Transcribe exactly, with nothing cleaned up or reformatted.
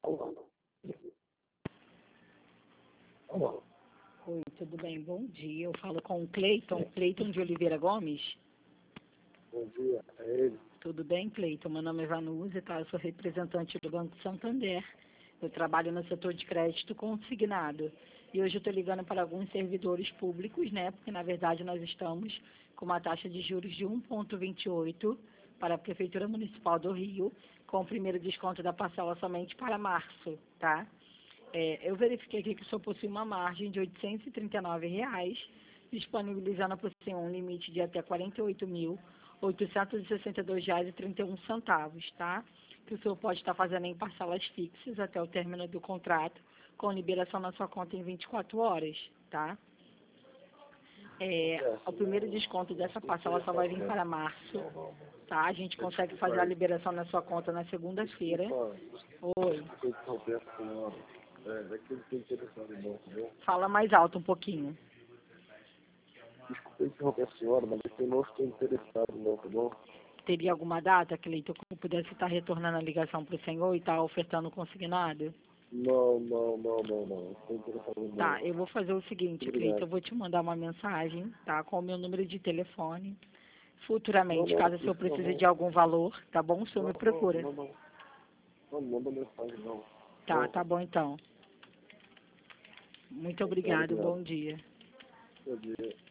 Alô? Alô? Oi, tudo bem? Bom dia. Eu falo com o Cleiton, Cleiton de Oliveira Gomes. Bom dia, é ele. Tudo bem, Cleiton? Meu nome é Vanusa, tá? Eu sou representante do Banco Santander. Eu trabalho no setor de crédito consignado. E hoje eu estou ligando para alguns servidores públicos, né? Porque, na verdade, nós estamos com uma taxa de juros de um vírgula vinte e oito para a Prefeitura Municipal do Rio, com o primeiro desconto da parcela somente para março, tá? É, eu verifiquei aqui que o senhor possui uma margem de oitocentos e trinta e nove reais, disponibilizando para o senhor um limite de até quarenta e oito mil, oitocentos e sessenta e dois reais e trinta e um centavos, tá? Que o senhor pode estar fazendo em parcelas fixas até o término do contrato, com liberação na sua conta em vinte e quatro horas, tá? É, o primeiro desconto dessa parcela só vai vir para março, tá? A gente consegue fazer a liberação na sua conta na segunda-feira. Oi. Desculpa interromper a senhora. É, é que eu estou interessado em não, tá bom? Fala mais alto um pouquinho. Desculpa interromper a senhora, mas é que eu não estou interessado não, tá bom? Teria alguma data, Cleiton, que eu pudesse estar retornando a ligação para o senhor e estar ofertando consignado? Não, não, não, não, não. Estou interessado em Tá, não. eu vou fazer o seguinte, Cleiton, eu vou te mandar uma mensagem, tá, com o meu número de telefone. Não, Futuramente, não, caso o senhor isso não, precise não. de algum valor, tá bom? O senhor Não, me não, procura. não, não. Não, não manda mensagem não. Tá, tá bom então. Muito Bom, obrigado, obrigado. bom dia. Bom dia.